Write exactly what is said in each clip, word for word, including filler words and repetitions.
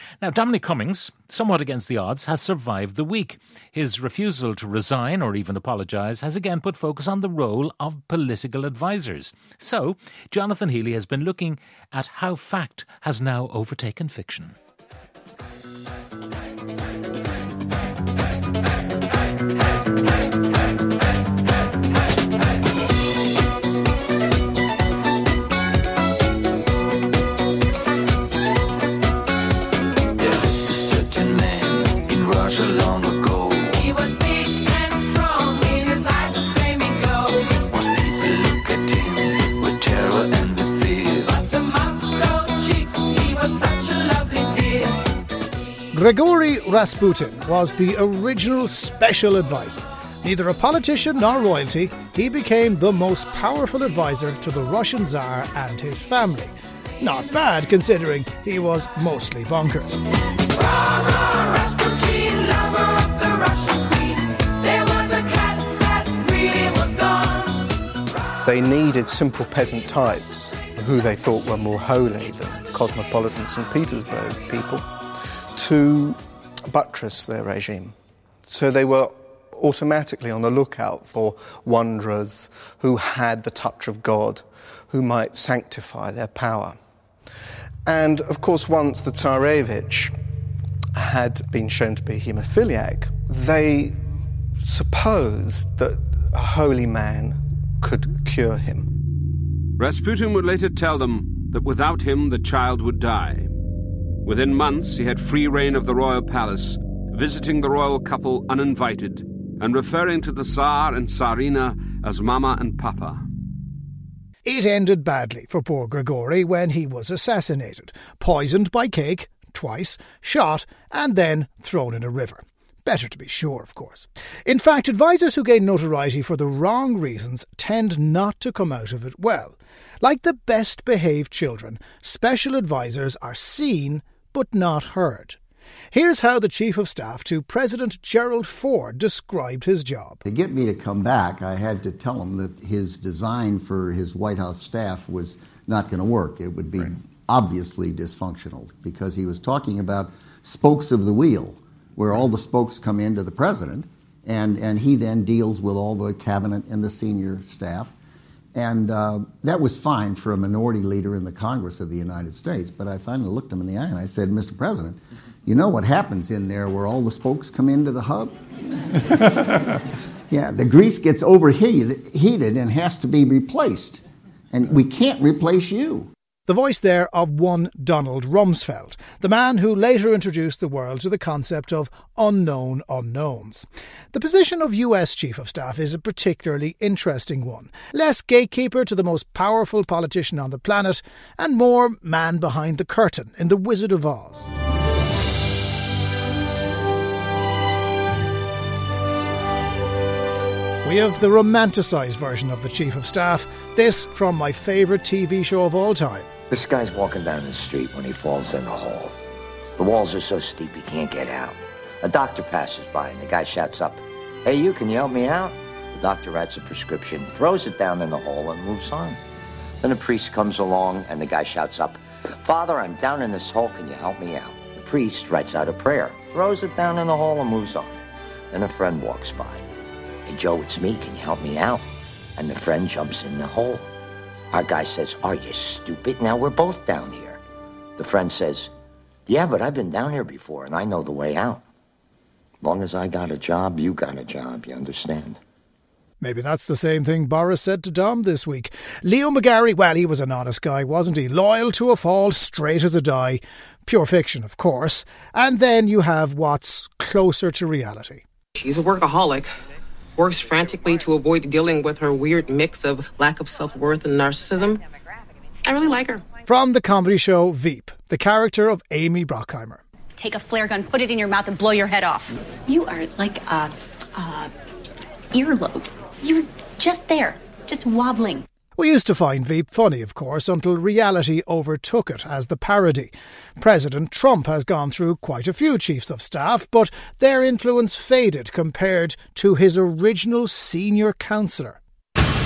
Now, Dominic Cummings, somewhat against the odds, has survived the week. His refusal to resign or even apologise has again put focus on the role of political advisers. So, Jonathan Healy has been looking at how fact has now overtaken fiction. Long ago, he was big and strong, in his eyes a flaming glow. Most people look at him with terror and with fear, but to Moscow chicks he was such a lovely dear. Grigory Rasputin was the original special advisor. Neither a politician nor royalty, he became the most powerful advisor to the Russian Tsar and his family. Not bad considering he was mostly bonkers. Rasputin, lover of the Russian queen. There was a cat that really was gone. They needed simple peasant types who they thought were more holy than cosmopolitan Saint Petersburg people to buttress their regime. So they were automatically on the lookout for wanderers who had the touch of God, who might sanctify their power. And of course, once the Tsarevich had been shown to be haemophiliac, they supposed that a holy man could cure him. Rasputin would later tell them that without him the child would die. Within months he had free reign of the royal palace, visiting the royal couple uninvited and referring to the Tsar and Tsarina as Mama and Papa. It ended badly for poor Grigory when he was assassinated, poisoned by cake, twice, shot, and then thrown in a river. Better to be sure, of course. In fact, advisers who gain notoriety for the wrong reasons tend not to come out of it well. Like the best-behaved children, special advisers are seen but not heard. Here's how the Chief of Staff to President Gerald Ford described his job. To get me to come back, I had to tell him that his design for his White House staff was not going to work. It would be right. Obviously dysfunctional, because he was talking about spokes of the wheel, where all the spokes come into the president, and, and he then deals with all the cabinet and the senior staff. And uh, that was fine for a minority leader in the Congress of the United States. But I finally looked him in the eye and I said, Mister President, you know what happens in there where all the spokes come into the hub? Yeah, the grease gets overheated heated and has to be replaced. And we can't replace you. The voice there of one Donald Rumsfeld, the man who later introduced the world to the concept of unknown unknowns. The position of U S Chief of Staff is a particularly interesting one. Less gatekeeper to the most powerful politician on the planet, and more man behind the curtain in The Wizard of Oz. We have the romanticised version of the Chief of Staff, this from my favourite T V show of all time. This guy's walking down the street when he falls in the hole. The walls are so steep he can't get out. A doctor passes by and the guy shouts up, "Hey, you, can you help me out?" The doctor writes a prescription, throws it down in the hole and moves on. Then a priest comes along and the guy shouts up, "Father, I'm down in this hole, can you help me out?" The priest writes out a prayer, throws it down in the hole and moves on. Then a friend walks by. "Hey, Joe, it's me, can you help me out?" And the friend jumps in the hole. Our guy says, "Are you stupid? Now we're both down here." The friend says, "Yeah, but I've been down here before and I know the way out. As long as I got a job, you got a job, you understand?" Maybe that's the same thing Boris said to Dom this week. Leo McGarry, well, he was an honest guy, wasn't he? Loyal to a fault, straight as a die. Pure fiction, of course. And then you have what's closer to reality. She's a workaholic. Works frantically to avoid dealing with her weird mix of lack of self-worth and narcissism. I really like her. From the comedy show Veep, the character of Amy Brockheimer. Take a flare gun, put it in your mouth and blow your head off. You are like a, a earlobe. You're just there, just wobbling. We used to find Veep funny, of course, until reality overtook it as the parody. President Trump has gone through quite a few chiefs of staff, but their influence faded compared to his original senior counsellor.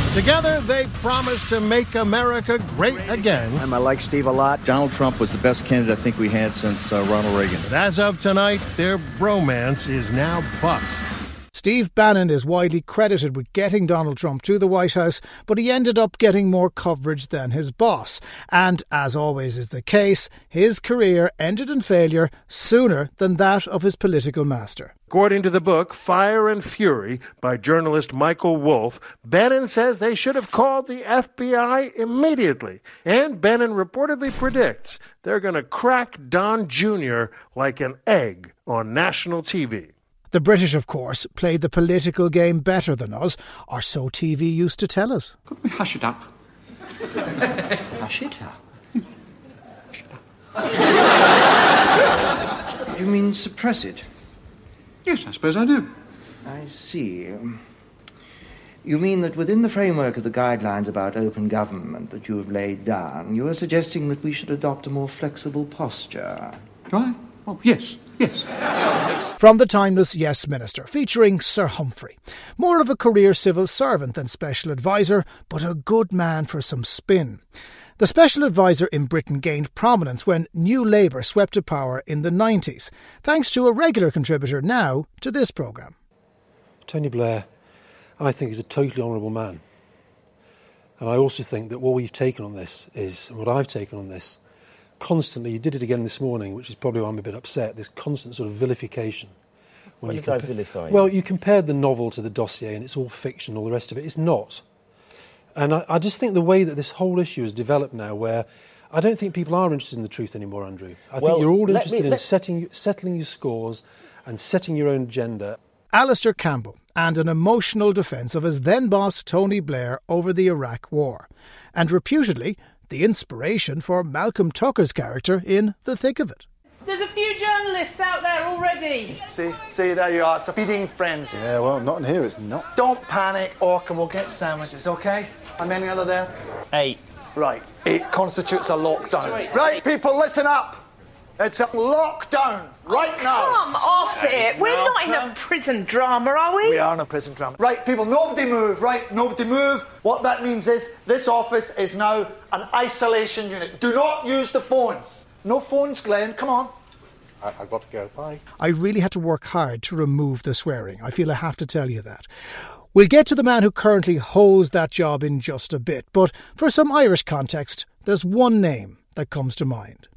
Together, they promise to make America great again. And I like Steve a lot. Donald Trump was the best candidate I think we had since uh, Ronald Reagan. But as of tonight, their bromance is now bust. Steve Bannon is widely credited with getting Donald Trump to the White House, but he ended up getting more coverage than his boss. And, as always is the case, his career ended in failure sooner than that of his political master. According to the book Fire and Fury by journalist Michael Wolff, Bannon says they should have called the F B I immediately. And Bannon reportedly predicts they're going to crack Don Junior like an egg on national T V. The British, of course, played the political game better than us, or so T V used to tell us. Could we hush it up? Hush it up. Do you mean suppress it? Yes, I suppose I do. I see. You mean that within the framework of the guidelines about open government that you have laid down, you are suggesting that we should adopt a more flexible posture? Right? Oh, yes, yes. From the timeless Yes Minister, featuring Sir Humphrey. More of a career civil servant than special advisor, but a good man for some spin. The special advisor in Britain gained prominence when New Labour swept to power in the nineties, thanks to a regular contributor now to this programme. Tony Blair, I think, is a totally honourable man. And I also think that what we've taken on this is, and what I've taken on this, constantly, you did it again this morning, which is probably why I'm a bit upset, this constant sort of vilification. When you did I compa- vilify you? Well, you compared the novel to the dossier and it's all fiction, all the rest of it. It's not. And I, I just think the way that this whole issue has developed now, where I don't think people are interested in the truth anymore, Andrew. I Well, think you're all let interested me- in let- setting, settling your scores and setting your own agenda. Alistair Campbell, and an emotional defence of his then-boss Tony Blair over the Iraq War. And reputedly, the inspiration for Malcolm Tucker's character in The Thick of It. There's a few journalists out there already. See, see, there you are. It's a feeding frenzy. Yeah, well, not in here, it's not. Don't panic, Orca will get sandwiches, OK? How many are there? Eight. Right, it constitutes a lockdown. Right, people, listen up. It's a lockdown right now. Come off it. We're not in a prison drama, are we? We are in a prison drama. Right, people, nobody move, right? Nobody move. What that means is this office is now an isolation unit. Do not use the phones. No phones, Glenn. Come on. I, I've got to go. Bye. I really had to work hard to remove the swearing. I feel I have to tell you that. We'll get to the man who currently holds that job in just a bit, but for some Irish context, there's one name that comes to mind.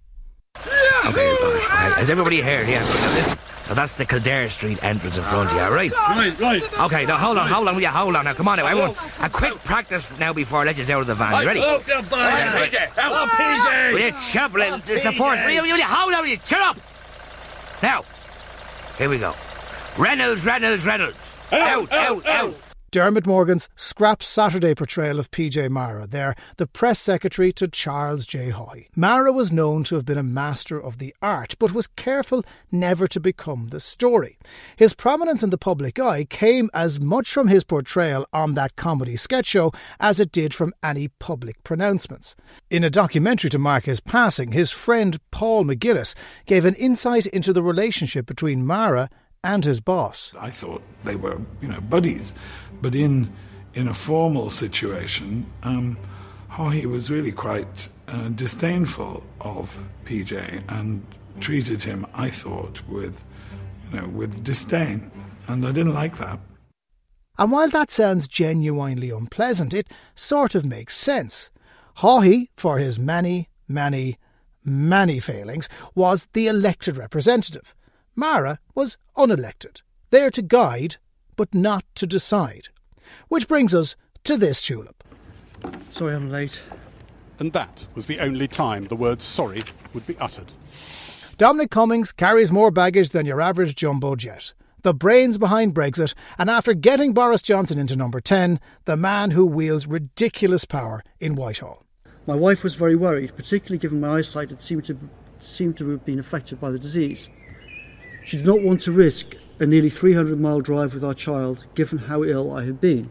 Okay, okay, has everybody heard? Yeah, now listen. Now that's the Kildare Street entrance in front of you, right? Right, right. Okay, now hold on, hold on, will you hold on? Now come on now, everyone. A quick practice now before I let you out of the van. You ready? Oh, P J! Oh, P J! Will you Chaplin? It's the force. Will you, will you hold on? Will you shut up? Now, here we go. Reynolds, Reynolds, Reynolds. Out, out, out. Dermot Morgan's scrap Saturday portrayal of P J Mara there, the press secretary to Charles J. Hoy. Mara was known to have been a master of the art, but was careful never to become the story. His prominence in the public eye came as much from his portrayal on that comedy sketch show as it did from any public pronouncements. In a documentary to mark his passing, his friend Paul McGuinness gave an insight into the relationship between Mara and his boss. I thought they were, you know, buddies. But in in a formal situation, um, Hoy was really quite uh, disdainful of P J and treated him, I thought, with, you know, with disdain. And I didn't like that. And while that sounds genuinely unpleasant, it sort of makes sense. Hoy, for his many, many, many failings, was the elected representative. Mara was unelected, there to guide, but not to decide. Which brings us to this tulip. Sorry I'm late. And that was the only time the word sorry would be uttered. Dominic Cummings carries more baggage than your average jumbo jet. The brains behind Brexit, and after getting Boris Johnson into number ten, the man who wields ridiculous power in Whitehall. My wife was very worried, particularly given my eyesight had seemed to, seemed to have been affected by the disease. She did not want to risk a nearly three hundred mile drive with our child, given how ill I had been.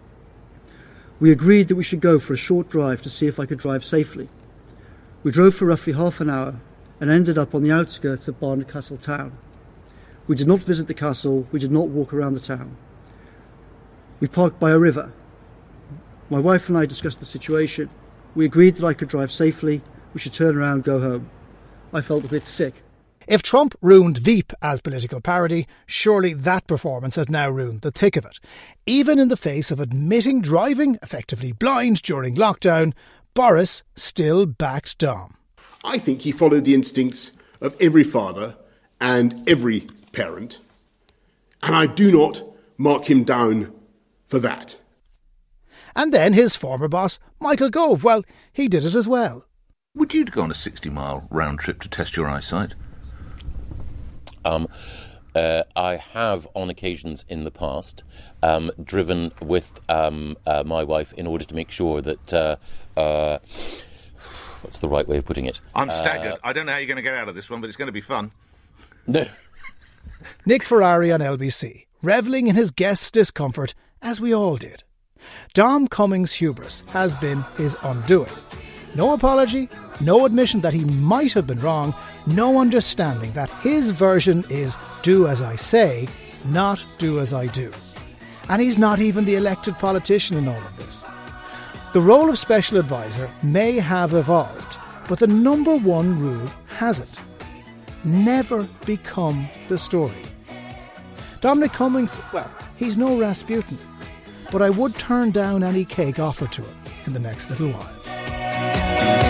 We agreed that we should go for a short drive to see if I could drive safely. We drove for roughly half an hour and ended up on the outskirts of Barnard Castle town. We did not visit the castle, we did not walk around the town. We parked by a river. My wife and I discussed the situation. We agreed that I could drive safely, we should turn around and go home. I felt a bit sick. If Trump ruined Veep as political parody, surely that performance has now ruined the thick of it. Even in the face of admitting driving effectively blind during lockdown, Boris still backed Dom. I think he followed the instincts of every father and every parent, and I do not mark him down for that. And then his former boss, Michael Gove, well, he did it as well. Would you go on a sixty-mile round trip to test your eyesight? Um, uh, I have, on occasions in the past, um, driven with um, uh, my wife in order to make sure that... Uh, uh, what's the right way of putting it? I'm staggered. Uh, I don't know how you're going to get out of this one, but it's going to be fun. No. Nick Ferrari on L B C, revelling in his guest's discomfort, as we all did. Dom Cummings' hubris has been his undoing. No apology, no admission that he might have been wrong, no understanding that his version is do as I say, not do as I do. And he's not even the elected politician in all of this. The role of special advisor may have evolved, but the number one rule hasn't. Never become the story. Dominic Cummings, well, he's no Rasputin, but I would turn down any cake offered to him in the next little while.